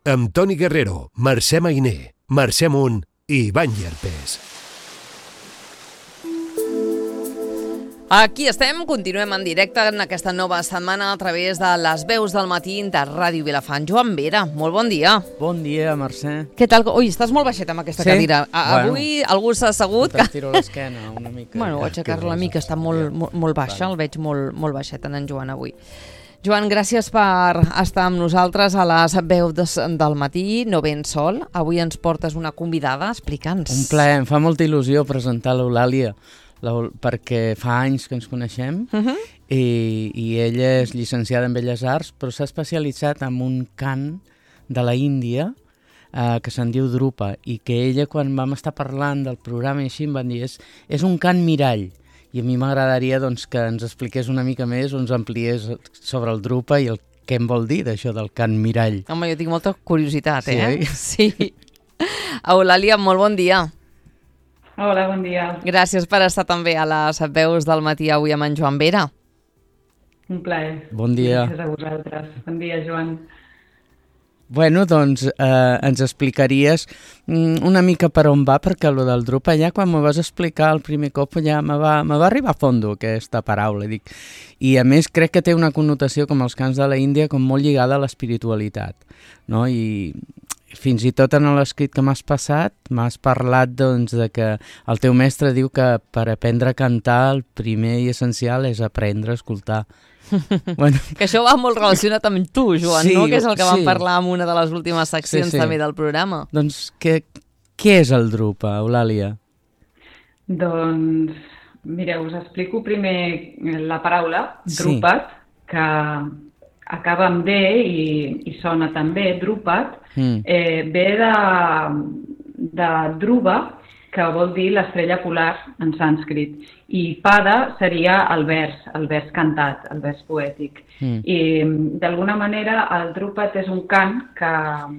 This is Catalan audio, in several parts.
amb Toni Guerrero, Mercè Mainer, Mercè Munt i Ivan Llerpes. Aquí estem, continuem en directe en aquesta nova setmana a través de les veus del matí de Ràdio Vilafant. Joan Vera, molt bon dia. Bon dia, Mercè. Què tal? Ui, estàs molt baixet amb aquesta cadira. Avui algú s'ha assegut... T'estiro l'esquena una mica. Bueno, ho aixecar-la una mica, està molt baixa, el veig molt baixet en Joan avui. Joan, gràcies per estar amb nosaltres a les veus del matí, no ben sol. Avui ens portes una convidada, explica'ns. Un plaer, em fa molta il·lusió presentar l'Eulàlia, perquè fa anys que ens coneixem i ella és llicenciada en Belles Arts, però s'ha especialitzat en un cant de la Índia que se'n diu Drupa, i que ella, quan vam estar parlant del programa i així, em van dir, és un cant mirall. I a mi m'agradaria que ens expliqués una mica més, o ens ampliés sobre el Drupa i què em vol dir d'això del cant mirall. Home, jo tinc molta curiositat, Sí. Sí. Eulàlia, molt bon dia. Hola, bon dia. Gràcies per estar també a les veus del matí avui amb en Joan Vera. Un plaer. Bon dia. Gràcies a vosaltres. Bon dia, Joan. Bueno, doncs ens explicaries una mica per on va, perquè el del Drupa ja quan m'ho vas explicar el primer cop ja me va arribar a fondo aquesta paraula. I a més crec que té una connotació com els cants de la Índia com molt lligada a l'espiritualitat, no? I fins i tot en l'escrit que m'has passat m'has parlat de que el teu mestre diu que per aprendre a cantar el primer i essencial és aprendre a escoltar. Bueno. Que això va molt relacionat amb tu, Joan, sí, no? Que és el que vam sí. parlar en una de les últimes seccions també del programa. Doncs què és el Drupa, Eulàlia? Doncs, mireu, us explico primer la paraula, Drupat, que acaba amb D i sona també, Drupat, ve de Dhruva, que vol dir l'estrella polar en sànscrit, i Pada seria el vers cantat, el vers poètic. I d'alguna manera el Drupat és un cant que,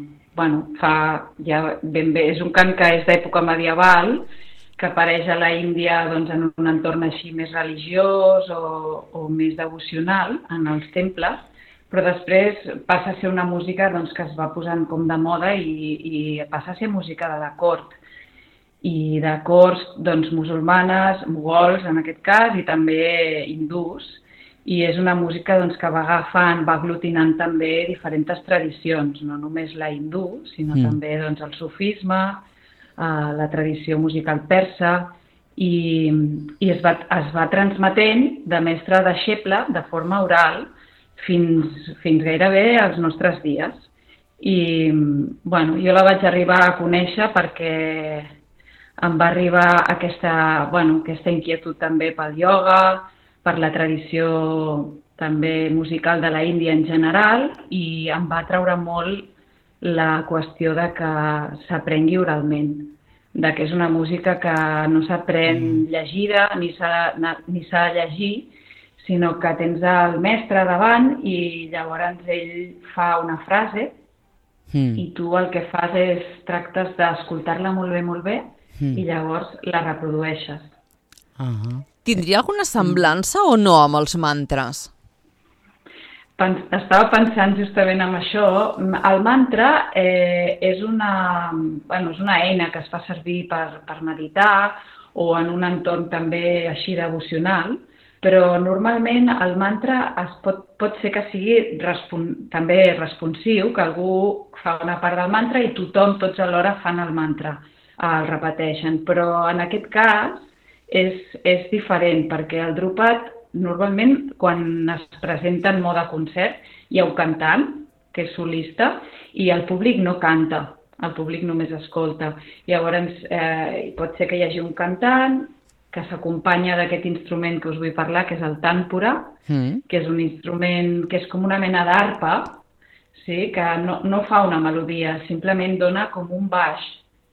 és un cant que és d'època medieval, que apareix a la Índia en un entorn així més religiós o més devocional en els temples, però després passa a ser una música que es va posant com de moda i passa a ser música de la cort. I de corts musulmanes, mogols en aquest cas, i també hindús. I és una música que va agafant, va aglutinant també diferents tradicions, no només la hindú, sinó també el sufisme, la tradició musical persa, i es va transmetent de mestre a deixeble de forma oral fins gairebé als nostres dies. I jo la vaig arribar a conèixer perquè em va arribar aquesta inquietud també pel ioga, per la tradició també musical de la Índia en general, i em va atraure molt la qüestió de que s'aprengui oralment, de que és una música que no s'aprèn llegida ni s'ha de llegir, sinó que tens el mestre davant i llavors ell fa una frase i tu el que fas és tractes d'escoltar-la molt bé i llavors la reprodueixes. Tindria alguna semblança o no amb els mantres? Estava pensant justament en això. El mantra és una eina que es fa servir per meditar o en un entorn també així devocional, però normalment el mantra pot ser que sigui també responsiu, que algú fa una part del mantra i tothom, tots alhora, fan el mantra, el repeteixen. Però en aquest cas és diferent, perquè el Drupat, normalment, quan es presenta en mode concert, hi ha un cantant, que és solista, i el públic no canta, el públic només escolta. Llavors, pot ser que hi hagi un cantant que s'acompanya d'aquest instrument que us vull parlar, que és el tànpura, que és un instrument que és com una mena d'arpa, sí? Que no fa una melodia, simplement dona com un baix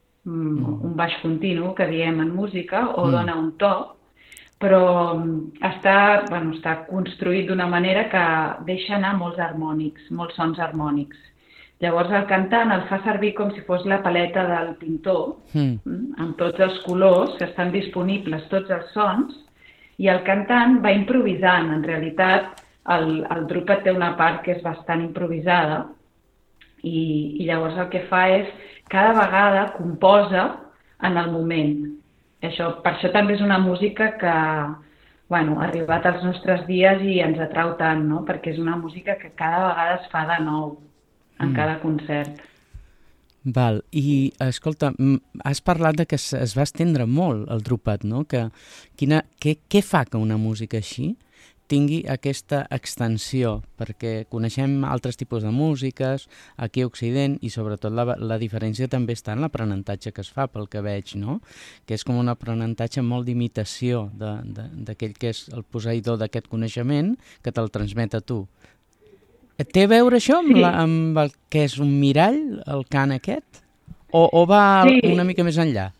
continu, que diem en música, o dona un to, però està construït d'una manera que deixa anar molts harmònics, molts sons harmònics. Llavors el cantant el fa servir com si fos la paleta del pintor, amb tots els colors que estan disponibles, tots els sons, i el cantant va improvisant. En realitat, el Drupat té una part que és bastant improvisada, I llavors el que fa és, cada vegada composa en el moment. Per això també és una música que ha arribat als nostres dies i ens atrau tant, no? Perquè és una música que cada vegada es fa de nou en cada concert. Val. I, escolta, has parlat de que es va estendre molt el drupat, no? Què fa que una música així tingui aquesta extensió? Perquè coneixem altres tipus de músiques aquí a Occident i sobretot la diferència també està en l'aprenentatge que es fa, pel que veig, no? Que és com un aprenentatge molt d'imitació d'aquell que és el posseïdor d'aquest coneixement que te'l transmet a tu. Té a veure això amb el que és un mirall, el cant aquest? O va una mica més enllà?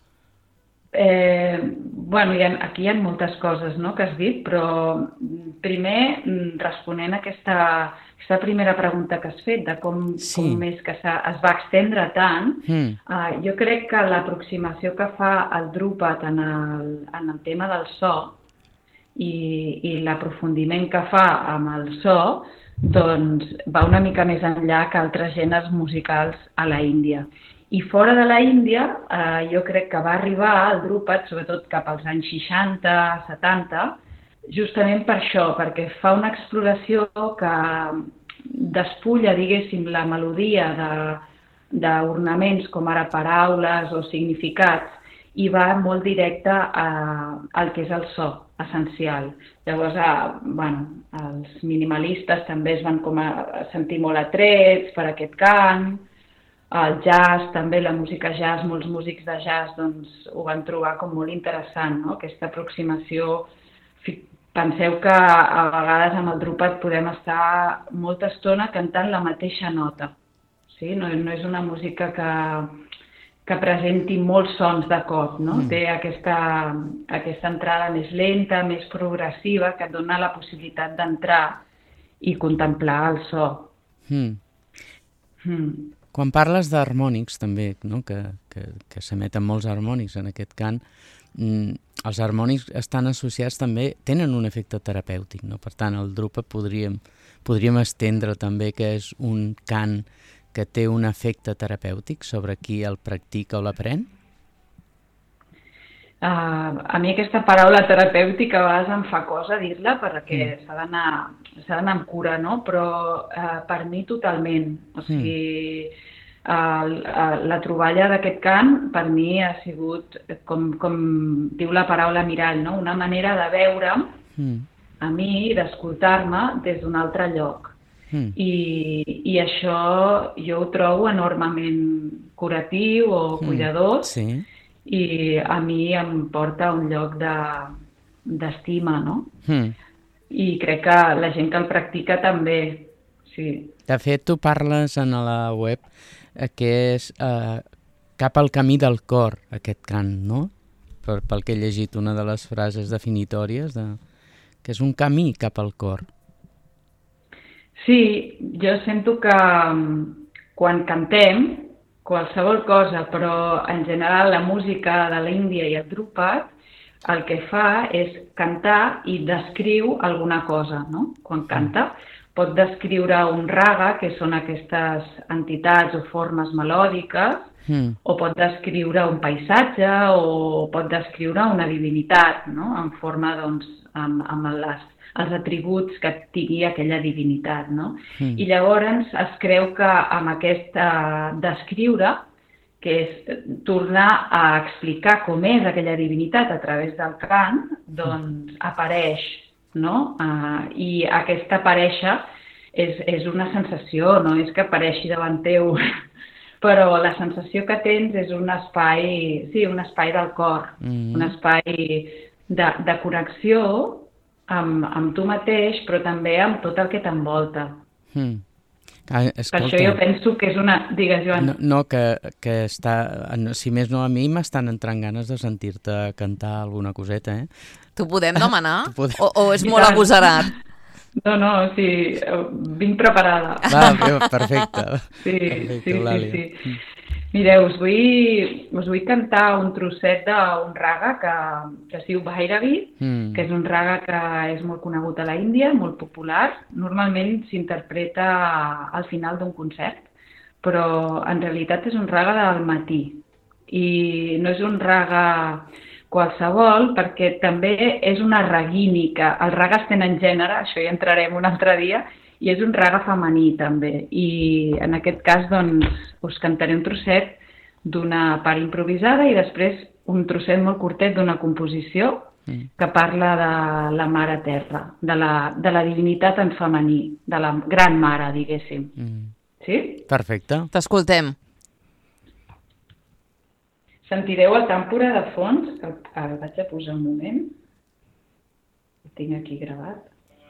Aquí hi ha moltes coses, no, que has dit, però primer, responent a aquesta primera pregunta que has fet, de com és que es va extendre tant, jo crec que l'aproximació que fa el drupat en el tema del so i l'aprofundiment que fa amb el so, doncs va una mica més enllà que altres gèneres musicals a la Índia. I fora de la Índia, jo crec que va arribar el drupat, sobretot cap als anys 60, 70, justament per això, perquè fa una exploració que despulla, diguéssim, la melodia d'ornaments com ara paraules o significats i va molt directe al que és el so essencial. Llavors, els minimalistes també es van sentir molt atrets per aquest cant, el jazz, també la música jazz, molts músics de jazz ho van trobar com molt interessant, no? Aquesta aproximació. Penseu que a vegades amb el drupat podem estar molta estona cantant la mateixa nota. Sí? No és una música que presenti molts sons de cop, no? Té aquesta entrada més lenta, més progressiva, que et dona la possibilitat d'entrar i contemplar el so. Quan parles d'harmònics també, no? que s'emeten molts harmònics en aquest cant, els harmònics estan associats també, tenen un efecte terapèutic, no? Per tant, el drupa podríem estendre també que és un cant que té un efecte terapèutic sobre qui el practica o l'aprèn? A mi aquesta paraula terapèutica a vegades em fa cosa dir-la perquè s'ha d'anar amb cura, no? Però per mi totalment. O sigui, la troballa d'aquest cant per mi ha sigut, com diu la paraula mirall, no? Una manera de veure'm a mi i d'escoltar-me des d'un altre lloc. I això jo ho trobo enormement curatiu o cuidador. Sí. I a mi em porta a un lloc d'estima, no? I crec que la gent que el practica també, sí. De fet, tu parles en la web que és cap al camí del cor, aquest cant, no? Pel que he llegit una de les frases definitòries, que és un camí cap al cor. Sí, jo sento que quan cantem, qualsevol cosa, però en general la música de l'Índia i el drupat el que fa és cantar i descriu alguna cosa, no? Quan canta pot descriure un raga, que són aquestes entitats o formes melòdiques, o pot descriure un paisatge o pot descriure una divinitat, no? En forma, doncs, amb els atributs que tingui aquella divinitat, no? I llavors es creu que amb aquest descriure, que és tornar a explicar com és aquella divinitat a través del cant, doncs apareix, no? I aquesta aparèixer és una sensació, no és que apareixi davant teu, però la sensació que tens és un espai, sí, un espai del cor, un espai de connexió amb tu mateix, però també amb tot el que t'envolta. Per això jo penso que és una... Digues, Joan. No, que està... Si més no, a mi m'estan entrant ganes de sentir-te cantar alguna coseta, eh? T'ho podem demanar? O és molt agosarat? No, sí, vinc preparada. Perfecte. Sí. Mireu, us vull cantar un trosset d'un raga que es diu Bhairavi, que és un raga que és molt conegut a la Índia, molt popular. Normalment s'interpreta al final d'un concert, però en realitat és un raga del matí. I no és un raga qualsevol, perquè també és una raguínica. Els ragas tenen gènere, això hi entrarem un altre dia, i és un raga femení també. I en aquest cas doncs, us cantaré un trosset d'una part improvisada i després un trosset molt curtet d'una composició que parla de la Mare Terra, de la divinitat en femení, de la gran mare, diguéssim. Sí? Perfecte. T'escoltem. Sentireu el tàmpora de fons, que el vaig a posar un moment. El tinc aquí gravat.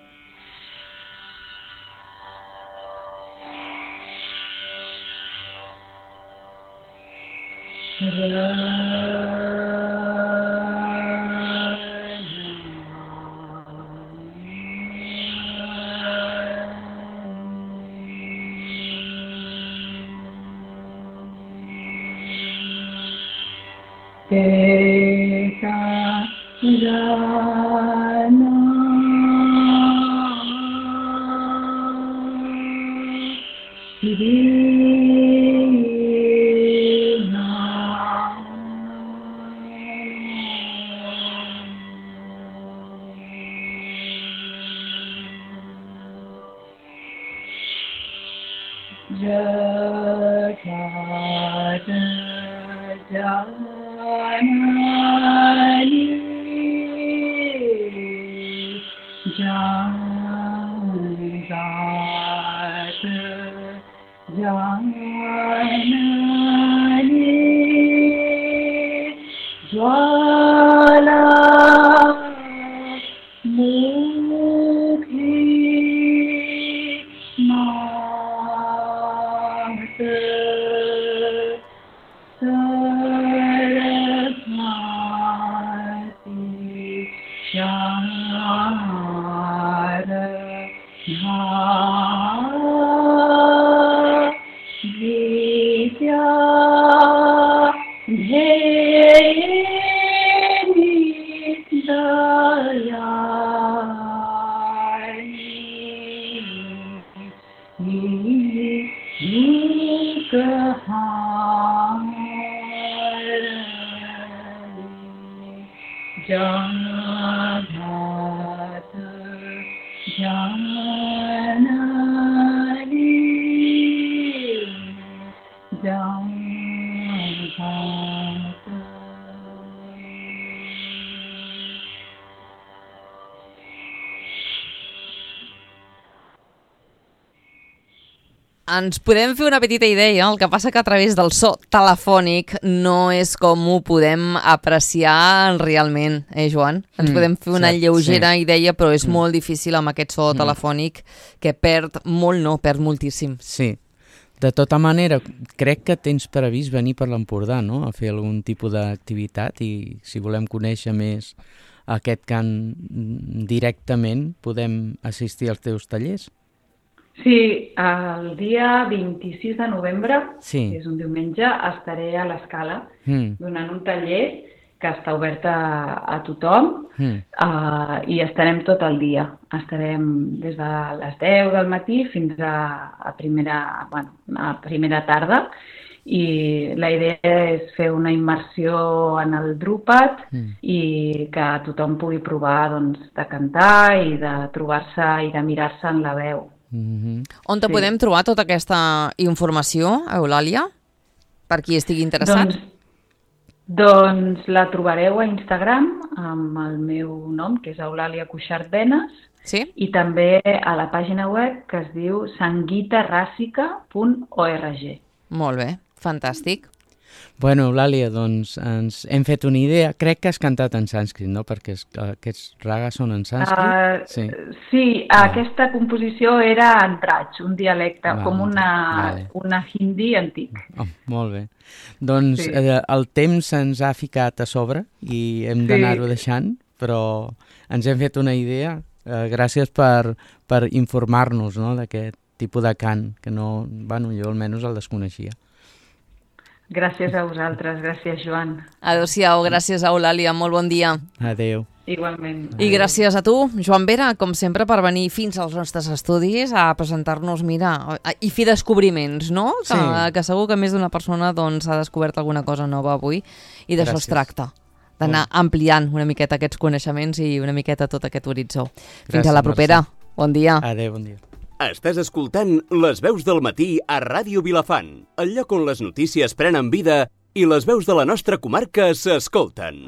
Ens podem fer una petita idea, el que passa que a través del so telefònic no és com ho podem apreciar realment, Joan? Ens podem fer una lleugera idea, però és molt difícil amb aquest so telefònic que perd molt, no, perd moltíssim. Sí. De tota manera, crec que tens previst venir per l'Empordà, no?, a fer algun tipus d'activitat, i si volem conèixer més aquest cant directament, podem assistir als teus tallers? Sí, el dia 26 de novembre, Sí. que és un diumenge, estaré a l'Escala donant un taller que està obert a tothom i estarem tot el dia. Estarem des de les 10 del matí fins a primera tarda, i la idea és fer una immersió en el Drupad i que tothom pugui provar doncs, de cantar i de trobar-se i de mirar-se en la veu. On te podem trobar tota aquesta informació, Eulàlia? Per qui estigui interessat? Doncs la trobareu a Instagram amb el meu nom, que és Eulàlia Cuixart Benes, i també a la pàgina web que es diu sanguitaràssica.org. Molt bé, fantàstic. Bueno, Eulàlia, doncs ens hem fet una idea. Crec que has cantat en sànscrit, no? Perquè aquests ragas són en sànscrit. Sí, aquesta composició era en raig, un dialecte, com una hindi antic. Molt bé. Doncs el temps ens ha ficat a sobre i hem d'anar-ho deixant, però ens hem fet una idea. Gràcies per informar-nos d'aquest tipus de cant, que no, jo almenys el desconeixia. Gràcies a vosaltres, gràcies Joan. Adéu-siau, gràcies a Eulàlia, molt bon dia. Adéu. Igualment. I gràcies a tu, Joan Vera, com sempre, per venir fins als nostres estudis a presentar-nos, mira, i fer descobriments, no? Que segur que més d'una persona doncs, ha descobert alguna cosa nova avui i d'això es tracta, d'anar ampliant una miqueta aquests coneixements i una miqueta tot aquest horitzó. Fins a la propera. Bon dia. Adéu, bon dia. Estàs escoltant Les veus del matí a Ràdio Vilafant, el lloc on les notícies prenen vida i les veus de la nostra comarca s'escolten.